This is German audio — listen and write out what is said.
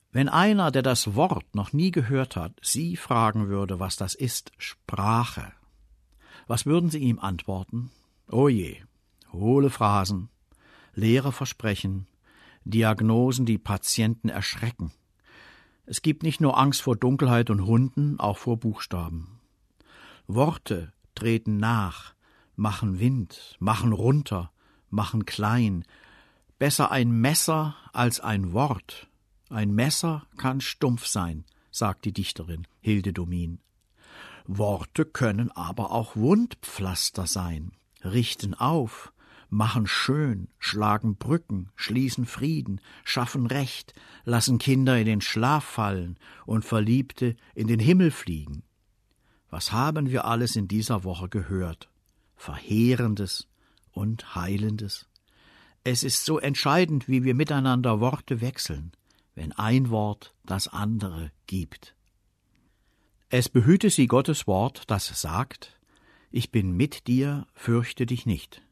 Wenn einer, der das Wort noch nie gehört hat, Sie fragen würde, was das ist, Sprache, was würden Sie ihm antworten? Oh je, hohle Phrasen, leere Versprechen, Diagnosen, die Patienten erschrecken. Es gibt nicht nur Angst vor Dunkelheit und Hunden, auch vor Buchstaben. Worte treten nach, machen Wind, machen runter, machen klein. Besser ein Messer als ein Wort. Ein Messer kann stumpf sein, sagt die Dichterin Hilde Domin. Worte können aber auch Wundpflaster sein, richten auf, machen schön, schlagen Brücken, schließen Frieden, schaffen Recht, lassen Kinder in den Schlaf fallen und Verliebte in den Himmel fliegen. Was haben wir alles in dieser Woche gehört? Verheerendes und Heilendes. Es ist so entscheidend, wie wir miteinander Worte wechseln, wenn ein Wort das andere gibt. Es behüte Sie Gottes Wort, das sagt: Ich bin mit dir, fürchte dich nicht.